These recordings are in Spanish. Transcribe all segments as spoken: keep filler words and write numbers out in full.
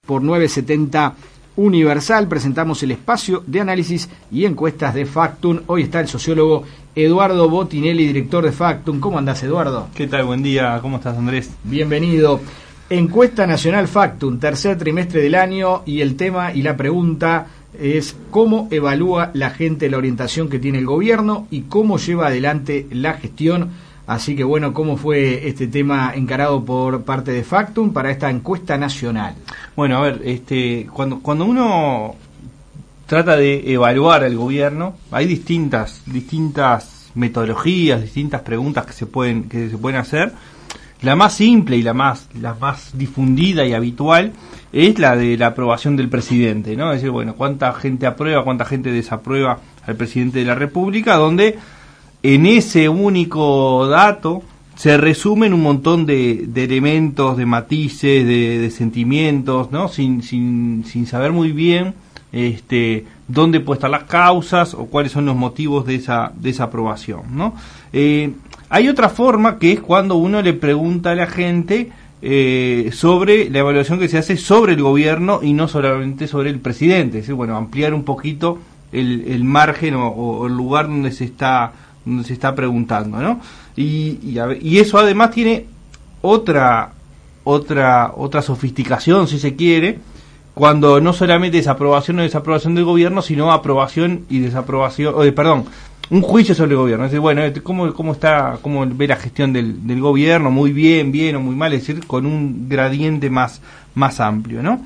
por novecientos setenta Universal. Presentamos el espacio de análisis y encuestas de Factum. Hoy está el sociólogo Eduardo Botinelli, director de Factum. ¿Cómo andás, Eduardo? ¿Qué tal? Buen día. ¿Cómo estás, Andrés? Bienvenido. Encuesta Nacional Factum, tercer trimestre del año, y el tema y la pregunta es cómo evalúa la gente la orientación que tiene el gobierno y cómo lleva adelante la gestión. Así que bueno, ¿cómo fue este tema encarado por parte de Factum para esta encuesta nacional? Bueno, a ver, este, cuando cuando uno trata de evaluar al gobierno, hay distintas distintas metodologías, distintas preguntas que se pueden que se pueden hacer. La más simple y la más la más difundida y habitual es la de la aprobación del presidente, ¿no? Es decir, bueno, cuánta gente aprueba, cuánta gente desaprueba al presidente de la República, donde en ese único dato se resumen un montón de, de elementos, de matices, de, de sentimientos, ¿no? Sin, sin, sin saber muy bien este, dónde pueden estar las causas o cuáles son los motivos de esa, de esa aprobación, ¿no? Eh, hay otra forma que es cuando uno le pregunta a la gente eh, sobre la evaluación que se hace sobre el gobierno y no solamente sobre el presidente, es decir, bueno, ampliar un poquito el, el margen o, o el lugar donde se está donde se está preguntando, ¿no? Y, y, a ver, y eso además tiene otra otra otra sofisticación, si se quiere, cuando no solamente es aprobación o desaprobación del gobierno, sino aprobación y desaprobación, o de, perdón, un juicio sobre el gobierno. Es decir, bueno, cómo cómo está, cómo ve la gestión del, del gobierno, muy bien, bien o muy mal, es decir, con un gradiente más más amplio, ¿no?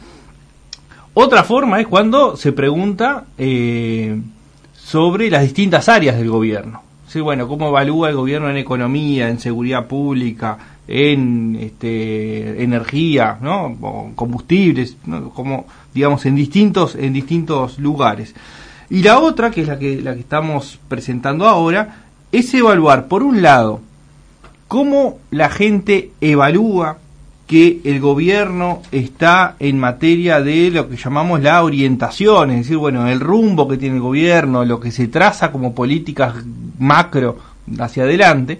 Otra forma es cuando se pregunta eh, sobre las distintas áreas del gobierno. Sí, bueno, cómo evalúa el gobierno en economía, en seguridad pública, en este, energía, ¿no? O combustibles, ¿no? Como, digamos, en distintos en distintos lugares. Y la otra, que es la que la que estamos presentando ahora, es evaluar, por un lado, cómo la gente evalúa que el gobierno está en materia de lo que llamamos la orientación, es decir, bueno, el rumbo que tiene el gobierno, lo que se traza como políticas macro hacia adelante,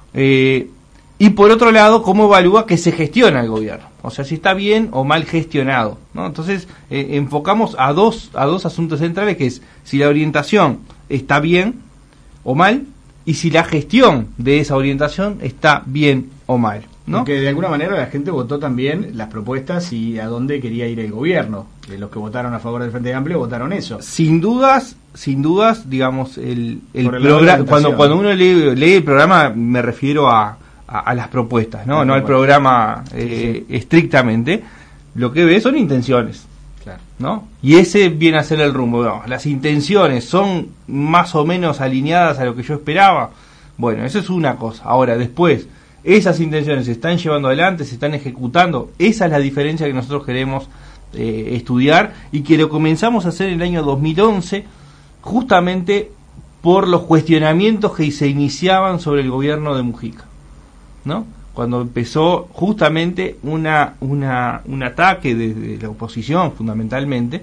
eh, y por otro lado, cómo evalúa que se gestiona el gobierno, o sea, si está bien o mal gestionado, ¿no? Entonces, eh, enfocamos a dos, a dos asuntos centrales, que es si la orientación está bien o mal, y si la gestión de esa orientación está bien o mal, ¿no? Porque de alguna manera la gente votó también las propuestas y a dónde quería ir el gobierno. De los que votaron a favor del Frente Amplio votaron eso. Sin dudas, sin dudas, digamos, el, el, el programa, cuando cuando uno lee, lee el programa, me refiero a, a, a las propuestas, no, no al programa eh, sí. estrictamente. Lo que ve son intenciones, claro, ¿no? Y ese viene a ser el rumbo. No, las intenciones son más o menos alineadas a lo que yo esperaba. Bueno, eso es una cosa. Ahora, después, esas intenciones se están llevando adelante, se están ejecutando. Esa es la diferencia que nosotros queremos eh, estudiar y que lo comenzamos a hacer en el año dos mil once, justamente por los cuestionamientos que se iniciaban sobre el gobierno de Mujica, ¿no? Cuando empezó justamente una, una un ataque desde la oposición, fundamentalmente,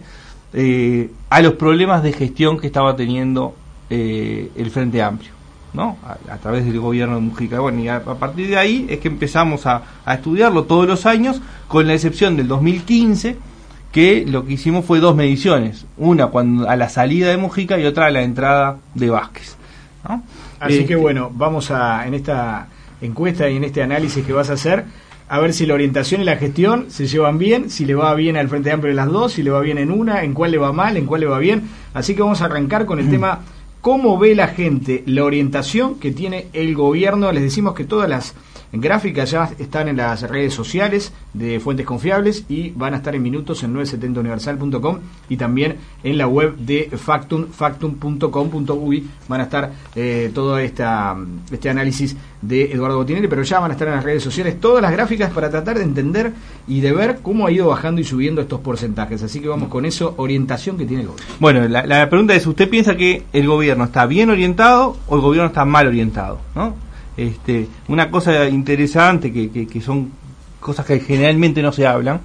eh, a los problemas de gestión que estaba teniendo eh, el Frente Amplio, ¿no? A, a través del gobierno de Mujica. Bueno, y a, a partir de ahí es que empezamos a, a estudiarlo todos los años, con la excepción del dos mil quince, que lo que hicimos fue dos mediciones, una cuando a la salida de Mujica y otra a la entrada de Vázquez, ¿no? Así eh, que bueno, vamos a, en esta encuesta y en este análisis que vas a hacer, a ver si la orientación y la gestión se llevan bien, si le va bien al Frente Amplio en las dos, si le va bien en una, en cuál le va mal, en cuál le va bien. Así que vamos a arrancar con el tema: ¿cómo ve la gente la orientación que tiene el gobierno? Les decimos que todas las gráficas ya están en las redes sociales de Fuentes Confiables y van a estar en minutos en novecientos setenta universal punto com y también en la web de Factum, factum punto com punto uy. Van a estar eh, todo esta, este análisis de Eduardo Botinelli, pero ya van a estar en las redes sociales todas las gráficas para tratar de entender y de ver cómo ha ido bajando y subiendo estos porcentajes. Así que vamos con eso, orientación que tiene el gobierno. Bueno, la, la pregunta es, ¿usted piensa que el gobierno está bien orientado o el gobierno está mal orientado, ¿no? Este, una cosa interesante que, que, que son cosas que generalmente no se hablan,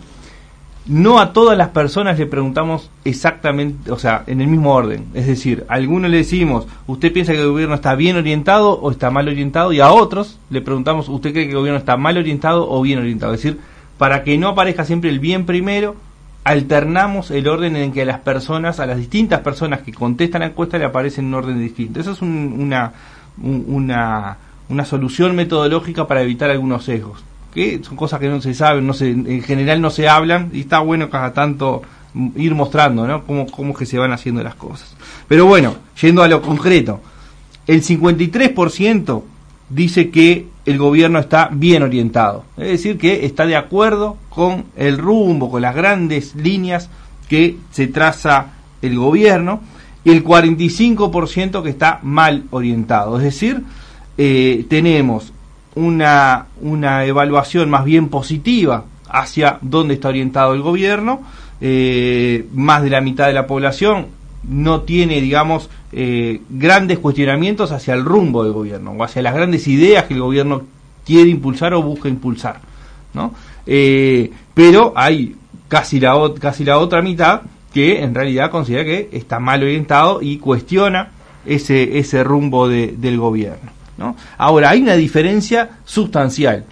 no a todas las personas le preguntamos exactamente, o sea, en el mismo orden. Es decir, a algunos le decimos, ¿usted piensa que el gobierno está bien orientado o está mal orientado? Y a otros le preguntamos, ¿usted cree que el gobierno está mal orientado o bien orientado? Es decir, para que no aparezca siempre el bien primero alternamos el orden en que a las personas, a las distintas personas que contestan la encuesta le aparecen en un orden distinto. Eso es un, una, un, una, una solución metodológica para evitar algunos sesgos, que son cosas que no se saben, no se, en general no se hablan, y está bueno cada tanto ir mostrando, ¿no?, cómo, cómo es que se van haciendo las cosas. Pero bueno, yendo a lo concreto, el cincuenta y tres por ciento dice que el gobierno está bien orientado, es decir, que está de acuerdo con el rumbo, con las grandes líneas que se traza el gobierno, y el cuarenta y cinco por ciento que está mal orientado, es decir, eh, tenemos una, una evaluación más bien positiva hacia dónde está orientado el gobierno. Eh, más de la mitad de la población no tiene, digamos, eh, grandes cuestionamientos hacia el rumbo del gobierno o hacia las grandes ideas que el gobierno quiere impulsar o busca impulsar, ¿no? Eh, pero hay casi la, casi la otra mitad que en realidad considera que está mal orientado y cuestiona ese, ese rumbo de, del gobierno, ¿no? Ahora, hay una diferencia sustancial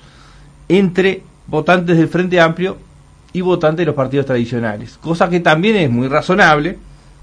entre votantes del Frente Amplio y votantes de los partidos tradicionales, cosa que también es muy razonable,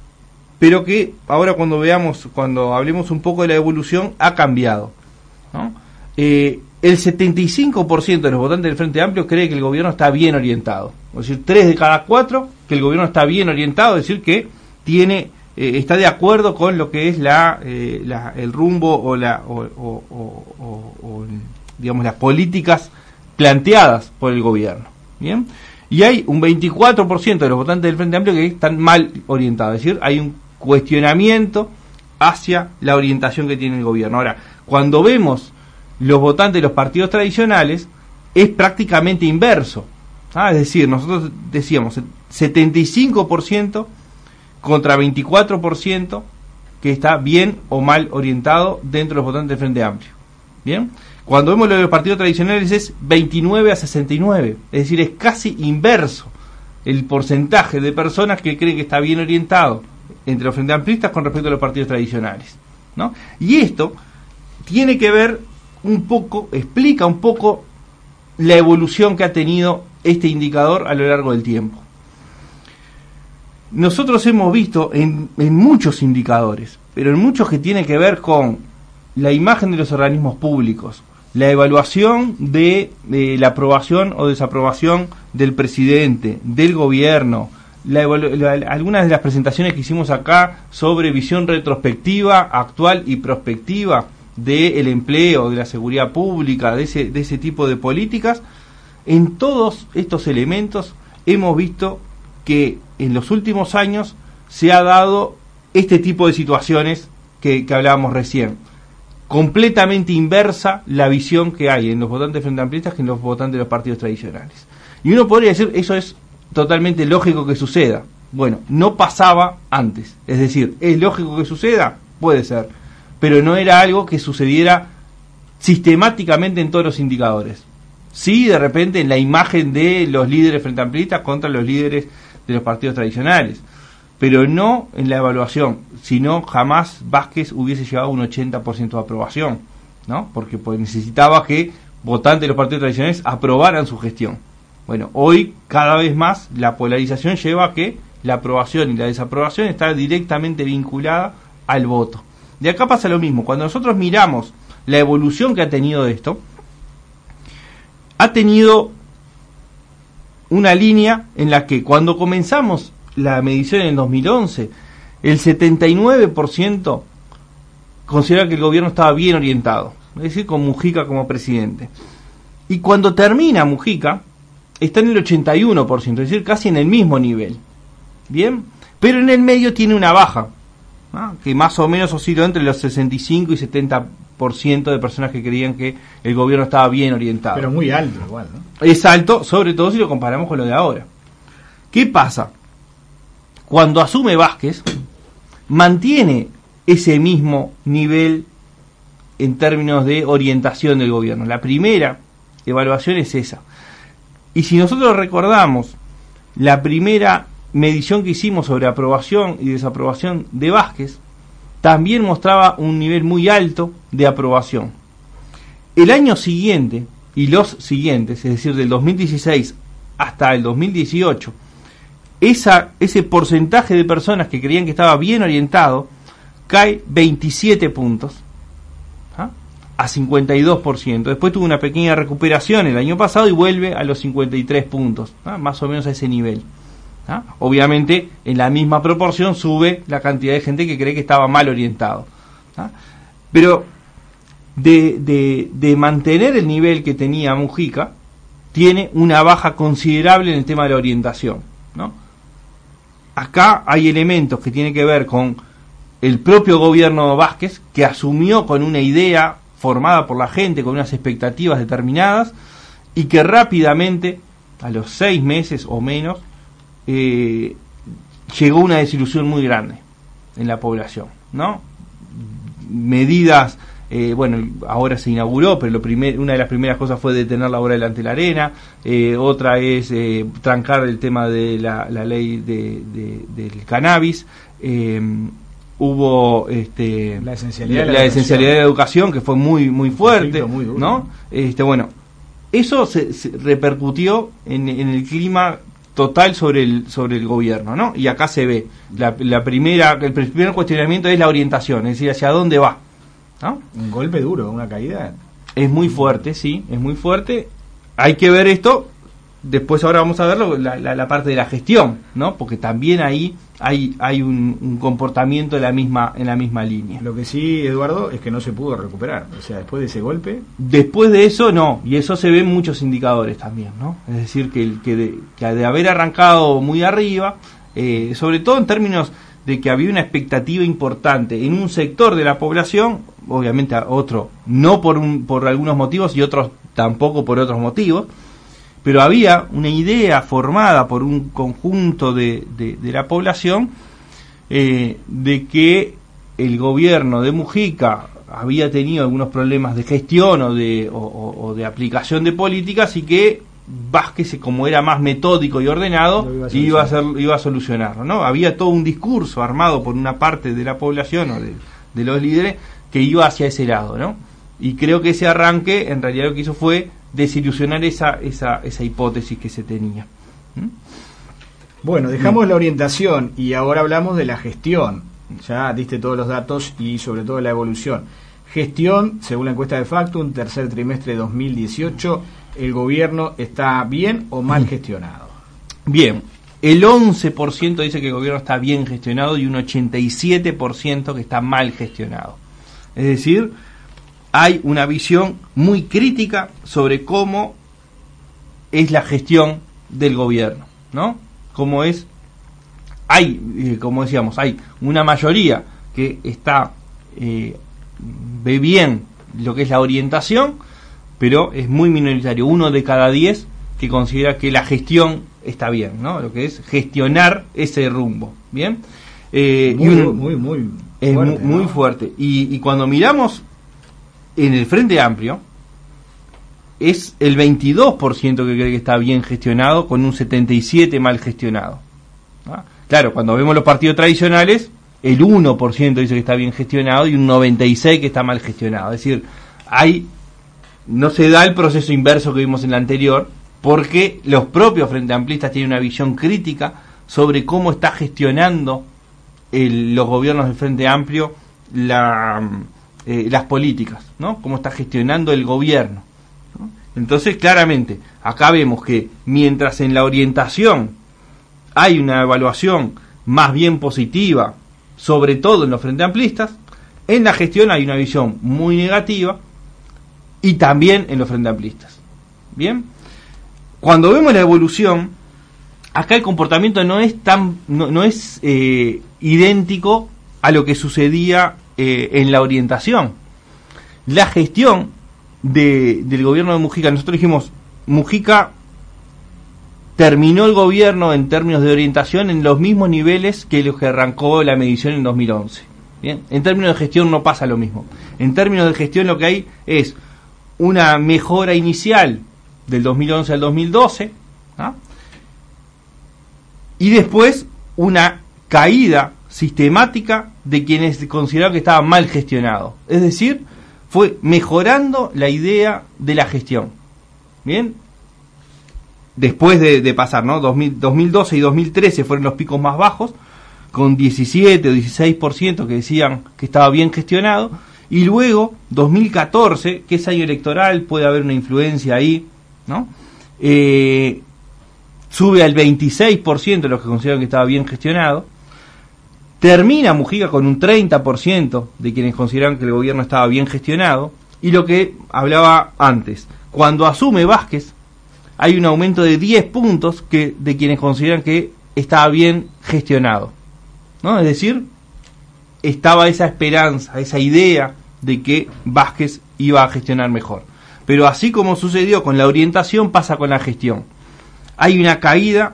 pero que ahora cuando veamos, cuando hablemos un poco de la evolución, ha cambiado, ¿no? Eh, el setenta y cinco por ciento de los votantes del Frente Amplio cree que el gobierno está bien orientado, es decir, tres de cada cuatro que el gobierno está bien orientado, es decir, que tiene eh, está de acuerdo con lo que es la, eh, la el rumbo o la o, o, o, o, o digamos las políticas planteadas por el gobierno, ¿bien? Y hay un veinticuatro por ciento de los votantes del Frente Amplio que están mal orientados, es decir, hay un cuestionamiento hacia la orientación que tiene el gobierno. Ahora, cuando vemos los votantes de los partidos tradicionales, es prácticamente inverso, ¿ah? Es decir, nosotros decíamos setenta y cinco por ciento contra veinticuatro por ciento que está bien o mal orientado dentro de los votantes del Frente Amplio. ¿Bien? Cuando vemos lo de los partidos tradicionales es veintinueve a sesenta y nueve, es decir, es casi inverso el porcentaje de personas que creen que está bien orientado entre los frente amplistas con respecto a los partidos tradicionales, ¿no? Y esto tiene que ver un poco, explica un poco la evolución que ha tenido este indicador a lo largo del tiempo. Nosotros hemos visto en, en muchos indicadores, pero en muchos que tienen que ver con la imagen de los organismos públicos, la evaluación de, de la aprobación o desaprobación del presidente, del gobierno, la evalu- la, algunas de las presentaciones que hicimos acá sobre visión retrospectiva, actual y prospectiva del empleo, de la seguridad pública, de ese, de ese tipo de políticas, en todos estos elementos hemos visto que en los últimos años se ha dado este tipo de situaciones que, que hablábamos recién. Completamente inversa la visión que hay en los votantes frente amplistas que en los votantes de los partidos tradicionales. Y uno podría decir, eso es totalmente lógico que suceda. Bueno, no pasaba antes. Es decir, ¿es lógico que suceda? Puede ser. Pero no era algo que sucediera sistemáticamente en todos los indicadores. Sí, de repente en la imagen de los líderes frente amplistas contra los líderes de los partidos tradicionales, pero no en la evaluación, sino jamás Vázquez hubiese llegado a un ochenta por ciento de aprobación, ¿no? Porque pues, necesitaba que votantes de los partidos tradicionales aprobaran su gestión. Bueno, hoy cada vez más la polarización lleva a que la aprobación y la desaprobación está directamente vinculada al voto. De acá pasa lo mismo, cuando nosotros miramos la evolución que ha tenido esto, ha tenido una línea en la que cuando comenzamos la medición en el dos mil once, el setenta y nueve por ciento considera que el gobierno estaba bien orientado, es decir, con Mujica como presidente. Y cuando termina Mujica, está en el ochenta y uno por ciento, es decir, casi en el mismo nivel. Bien, pero en el medio tiene una baja, ¿no? Que más o menos osciló entre los sesenta y cinco y setenta por ciento de personas que creían que el gobierno estaba bien orientado. Pero muy alto igual, ¿no? Es alto, sobre todo si lo comparamos con lo de ahora. ¿Qué pasa? Cuando asume Vázquez, mantiene ese mismo nivel en términos de orientación del gobierno. La primera evaluación es esa. Y si nosotros recordamos la primera medición que hicimos sobre aprobación y desaprobación de Vázquez, también mostraba un nivel muy alto de aprobación. El año siguiente y los siguientes, es decir, del dos mil dieciséis hasta el dos mil dieciocho, esa, ese porcentaje de personas que creían que estaba bien orientado cae veintisiete puntos, ¿ah? a cincuenta y dos por ciento. Después tuvo una pequeña recuperación el año pasado y vuelve a los cincuenta y tres puntos, ¿ah? más o menos a ese nivel. ¿Ah? Obviamente, en la misma proporción sube la cantidad de gente que cree que estaba mal orientado. ¿Ah? Pero de, de, de mantener el nivel que tenía Mujica, tiene una baja considerable en el tema de la orientación, ¿no? Acá hay elementos que tienen que ver con el propio gobierno Vázquez, que asumió con una idea formada por la gente, con unas expectativas determinadas, y que rápidamente, a los seis meses o menos, Eh, llegó una desilusión muy grande en la población, ¿no? Medidas, eh, bueno, ahora se inauguró, pero lo primer, una de las primeras cosas fue detener la obra delante de la arena, eh, otra es eh, trancar el tema de la, la ley de, de, del cannabis, eh, hubo este, la esencialidad, la, de, la la esencialidad de la educación, que fue muy muy fuerte, muy duro, ¿no? Este, bueno, eso se, se repercutió en, en el clima total sobre el sobre el gobierno, ¿no? Y acá se ve la, la primera el primer cuestionamiento es la orientación, es decir, hacia dónde va, ¿no? Un golpe duro, una caída. Es muy fuerte, sí, es muy fuerte. Hay que ver esto. Después ahora vamos a ver la, la, la parte de la gestión, ¿no? Porque también ahí hay hay un, un comportamiento en la misma en la misma línea. Lo que sí, Eduardo, es que no se pudo recuperar. O sea, después de ese golpe. Después de eso, no. Y eso se ve en muchos indicadores también, ¿no? Es decir, que, el, que, de, que de haber arrancado muy arriba, eh, sobre todo en términos de que había una expectativa importante en un sector de la población, obviamente a otro no por un, por algunos motivos y otros tampoco por otros motivos, pero había una idea formada por un conjunto de, de, de la población eh, de que el gobierno de Mujica había tenido algunos problemas de gestión o de, o, o, o de aplicación de políticas y que Vázquez, como era más metódico y ordenado, iba a, iba a, hacer, iba a solucionarlo, ¿no? Había todo un discurso armado por una parte de la población o de, de los líderes que iba hacia ese lado, ¿no? Y creo que ese arranque en realidad lo que hizo fue desilusionar esa esa esa hipótesis que se tenía. ¿Mm? Bueno, dejamos ¿Mm? la orientación y ahora hablamos de la gestión. Ya diste todos los datos y sobre todo la evolución. Gestión, según la encuesta de Factum, tercer trimestre de dos mil dieciocho, ¿el gobierno está bien o mal gestionado? Bien, el once por ciento dice que el gobierno está bien gestionado y un ochenta y siete por ciento que está mal gestionado. Es decir, hay una visión muy crítica sobre cómo es la gestión del gobierno, ¿no? Cómo es, hay, eh, como decíamos, hay una mayoría que está, eh, ve bien lo que es la orientación, pero es muy minoritario, uno de cada diez que considera que la gestión está bien, ¿no? Lo que es gestionar ese rumbo, ¿bien? Eh, muy, y un, muy, muy es fuerte, muy, muy ¿no? fuerte. Y, y cuando miramos en el Frente Amplio, es el veintidós por ciento que cree que está bien gestionado, con un setenta y siete por ciento mal gestionado. ¿Ah? Claro, cuando vemos los partidos tradicionales, el uno por ciento dice que está bien gestionado y un noventa y seis por ciento que está mal gestionado. Es decir, hay no se da el proceso inverso que vimos en la anterior, porque los propios Frente Amplistas tienen una visión crítica sobre cómo está gestionando el, los gobiernos del Frente Amplio la, eh, las políticas, ¿no? Cómo está gestionando el gobierno, ¿no? Entonces, claramente, acá vemos que mientras en la orientación hay una evaluación más bien positiva, sobre todo en los Frente Amplistas, en la gestión hay una visión muy negativa, y también en los Frente Amplistas. Bien, cuando vemos la evolución, acá el comportamiento no es tan no, no es eh, idéntico a lo que sucedía eh, en la orientación. La gestión de, del gobierno de Mujica, nosotros dijimos, Mujica terminó el gobierno en términos de orientación en los mismos niveles que los que arrancó la medición en dos mil once. Bien, en términos de gestión no pasa lo mismo. En términos de gestión lo que hay es una mejora inicial del dos mil once al dos mil doce, ¿no? Y después una caída sistemática de quienes consideraron que estaba mal gestionado. Es decir, fue mejorando la idea de la gestión. Bien, después de, de pasar, ¿no? dos mil, dos mil doce y dos mil trece fueron los picos más bajos, con diecisiete o dieciséis por ciento que decían que estaba bien gestionado, y luego dos mil catorce, que es año electoral, puede haber una influencia ahí, ¿no? Eh, sube al veintiséis por ciento los que consideran que estaba bien gestionado. Termina Mujica con un treinta por ciento de quienes consideran que el gobierno estaba bien gestionado. Y lo que hablaba antes, cuando asume Vázquez, hay un aumento de diez puntos que de quienes consideran que estaba bien gestionado, ¿no? Es decir, estaba esa esperanza, esa idea de que Vázquez iba a gestionar mejor. Pero así como sucedió con la orientación, pasa con la gestión. Hay una caída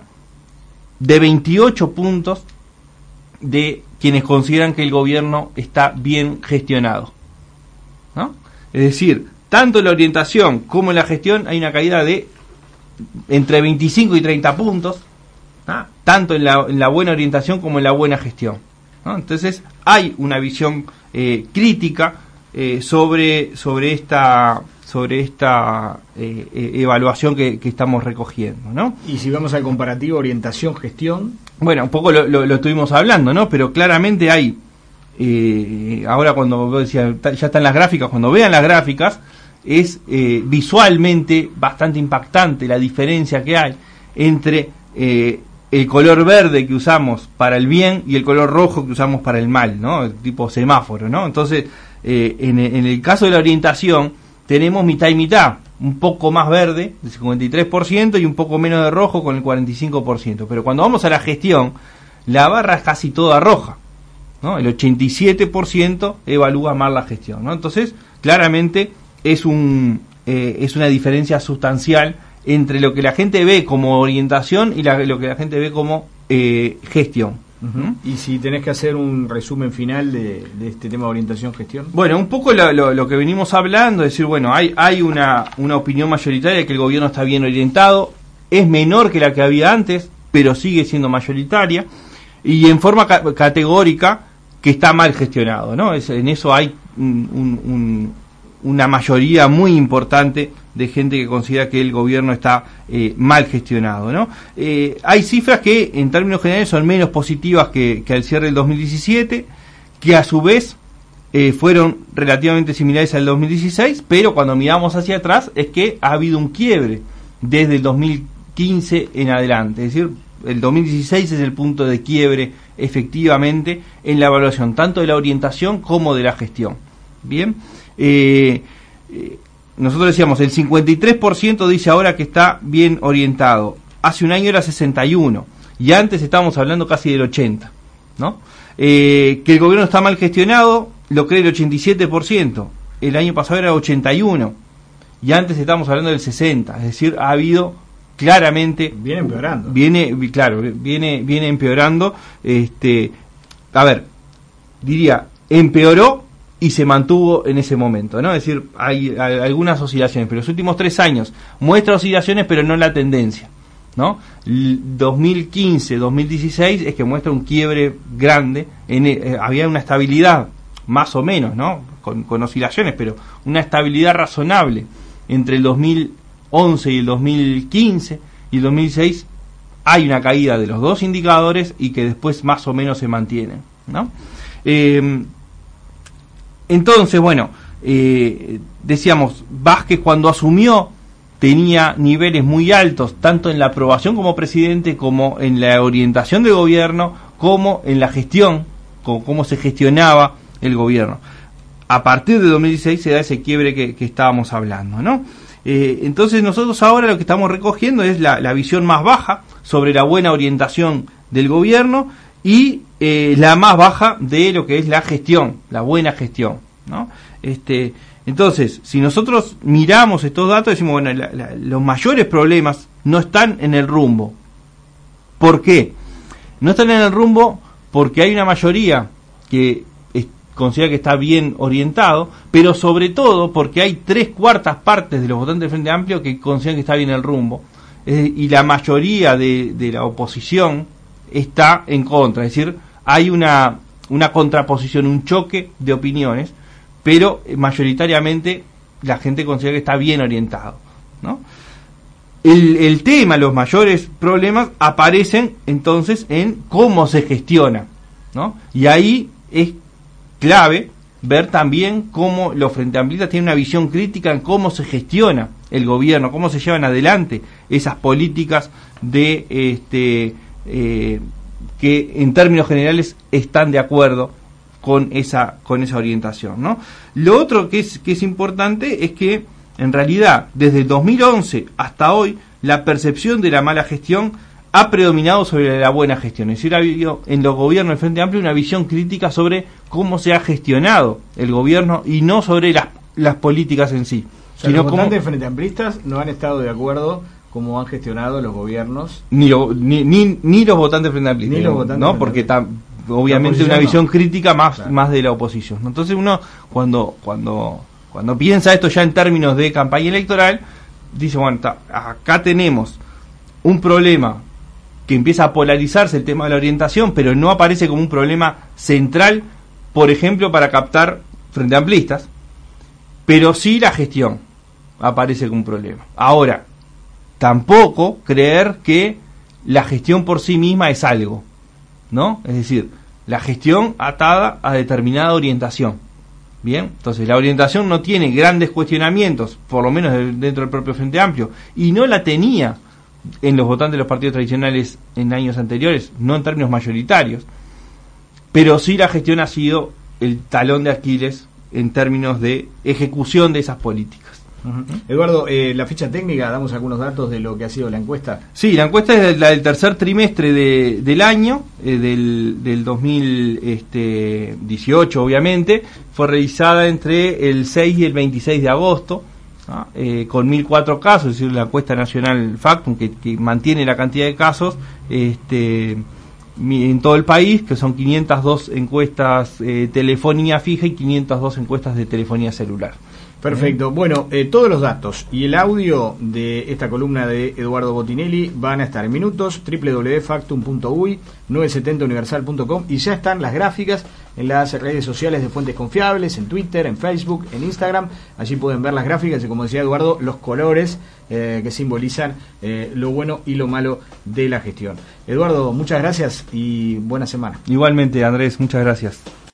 de veintiocho puntos de quienes consideran que el gobierno está bien gestionado, ¿no? Es decir, tanto en la orientación como en la gestión hay una caída de entre veinticinco y treinta puntos, ¿no? Tanto en la, en la buena orientación como en la buena gestión, ¿no? Entonces hay una visión eh, crítica eh, sobre, sobre esta... sobre esta eh, eh, evaluación que, que estamos recogiendo, ¿no? Y si vamos al comparativo orientación-gestión... Bueno, un poco lo, lo, lo estuvimos hablando, ¿no? Pero claramente hay, eh, ahora cuando vos decías, ya están las gráficas, cuando vean las gráficas, es eh, visualmente bastante impactante la diferencia que hay entre eh, el color verde que usamos para el bien y el color rojo que usamos para el mal, ¿no? El tipo semáforo, ¿no? Entonces, eh, en, en el caso de la orientación, tenemos mitad y mitad, un poco más verde, el cincuenta y tres por ciento, y un poco menos de rojo con el cuarenta y cinco por ciento. Pero cuando vamos a la gestión, la barra es casi toda roja, ¿no? El ochenta y siete por ciento evalúa mal la gestión, ¿no? Entonces, claramente es un eh, es una diferencia sustancial entre lo que la gente ve como orientación y la, lo que la gente ve como eh, gestión. Uh-huh. Y si tenés que hacer un resumen final de, de este tema de orientación-gestión. Bueno, un poco lo, lo, lo que venimos hablando, es decir, bueno, hay, hay una, una opinión mayoritaria de que el gobierno está bien orientado, es menor que la que había antes, pero sigue siendo mayoritaria, y en forma ca- categórica que está mal gestionado, ¿no? Es, en eso hay un, un, un, una mayoría muy importante de gente que considera que el gobierno está eh, mal gestionado, ¿no? Eh, hay cifras que en términos generales son menos positivas que, que al cierre del dos mil diecisiete, que a su vez eh, fueron relativamente similares al dos mil dieciséis, pero cuando miramos hacia atrás es que ha habido un quiebre desde el dos mil quince en adelante, es decir, el dos mil dieciséis es el punto de quiebre efectivamente en la evaluación tanto de la orientación como de la gestión. Bien, eh, eh, nosotros decíamos, el cincuenta y tres por ciento dice ahora que está bien orientado. Hace un año era sesenta y uno, y antes estábamos hablando casi del ochenta, ¿no? Eh, que el gobierno está mal gestionado, lo cree el ochenta y siete por ciento. El año pasado era ochenta y uno, y antes estábamos hablando del sesenta. Es decir, ha habido claramente... Viene empeorando. Viene, claro, viene, viene empeorando. Este, a ver, diría, empeoró y se mantuvo en ese momento, ¿no? Es decir, hay, hay algunas oscilaciones, pero los últimos tres años muestra oscilaciones, pero no la tendencia, ¿no? dos mil quince, dos mil dieciséis es que muestra un quiebre grande, en, eh, había una estabilidad, más o menos, ¿no? Con, con oscilaciones, pero una estabilidad razonable entre el dos mil once y el dos mil quince, y el dos mil dieciséis hay una caída de los dos indicadores y que después más o menos se mantienen, ¿no? Eh, Entonces, bueno, eh, decíamos, Vázquez cuando asumió tenía niveles muy altos, tanto en la aprobación como presidente, como en la orientación del gobierno, como en la gestión, como cómo se gestionaba el gobierno. A partir de dos mil dieciséis se da ese quiebre que, que estábamos hablando, ¿no? Eh, entonces nosotros ahora lo que estamos recogiendo es la, la visión más baja sobre la buena orientación del gobierno y eh, la más baja de lo que es la gestión, la buena gestión, ¿no? Este, entonces, si nosotros miramos estos datos, decimos, bueno, la, la, los mayores problemas no están en el rumbo. ¿Por qué? No están en el rumbo porque hay una mayoría que es, considera que está bien orientado, pero sobre todo porque hay tres cuartas partes de los votantes del Frente Amplio que consideran que está bien el rumbo, eh, y la mayoría de, de la oposición está en contra, es decir, hay una, una contraposición, un choque de opiniones, pero mayoritariamente la gente considera que está bien orientado, ¿no? el, el tema, los mayores problemas aparecen entonces en cómo se gestiona, ¿no? Y ahí es clave ver también cómo los Frente Amplistas tienen una visión crítica en cómo se gestiona el gobierno, cómo se llevan adelante esas políticas de este eh, que en términos generales están de acuerdo con esa con esa orientación, ¿no? Lo otro que es que es importante es que en realidad desde el dos mil once hasta hoy la percepción de la mala gestión ha predominado sobre la buena gestión. Es decir, ha habido en los gobiernos del Frente Amplio una visión crítica sobre cómo se ha gestionado el gobierno y no sobre las, las políticas en sí. O sea, sino los votantes cómo, Frente Amplistas no han estado de acuerdo cómo han gestionado los gobiernos. Ni, lo, ni, ni, ni los votantes Frente Amplistas, Ni los votantes ¿no? Frente Porque tam, obviamente una visión no. crítica más, claro. más de la oposición. Entonces uno cuando cuando cuando piensa esto ya en términos de campaña electoral, dice, bueno, ta, acá tenemos un problema que empieza a polarizarse el tema de la orientación, pero no aparece como un problema central, por ejemplo, para captar Frente Amplistas, pero sí la gestión aparece como un problema. Ahora, tampoco creer que la gestión por sí misma es algo, ¿no? Es decir, la gestión atada a determinada orientación. Bien, entonces la orientación no tiene grandes cuestionamientos, por lo menos dentro del propio Frente Amplio, y no la tenía en los votantes de los partidos tradicionales en años anteriores, no en términos mayoritarios, pero sí la gestión ha sido el talón de Aquiles en términos de ejecución de esas políticas. Uh-huh. Eduardo, eh, la ficha técnica, damos algunos datos de lo que ha sido la encuesta. Sí, la encuesta es la del tercer trimestre de, del año, eh, del, del dos mil dieciocho obviamente, fue realizada entre el seis y el veintiséis de agosto. ¿Ah? Eh, con mil cuatro casos, es decir, la encuesta nacional Factum que, que mantiene la cantidad de casos este, en todo el país, que son quinientas dos encuestas eh, telefonía fija y quinientas dos encuestas de telefonía celular. Perfecto. Bueno, eh, todos los datos y el audio de esta columna de Eduardo Botinelli van a estar en minutos, doble u doble u doble u punto factum punto u y novecientos setenta universal punto com, y ya están las gráficas en las redes sociales de fuentes confiables, en Twitter, en Facebook, en Instagram. Allí pueden ver las gráficas y, como decía Eduardo, los colores eh, que simbolizan eh, lo bueno y lo malo de la gestión. Eduardo, muchas gracias y buena semana. Igualmente, Andrés, muchas gracias.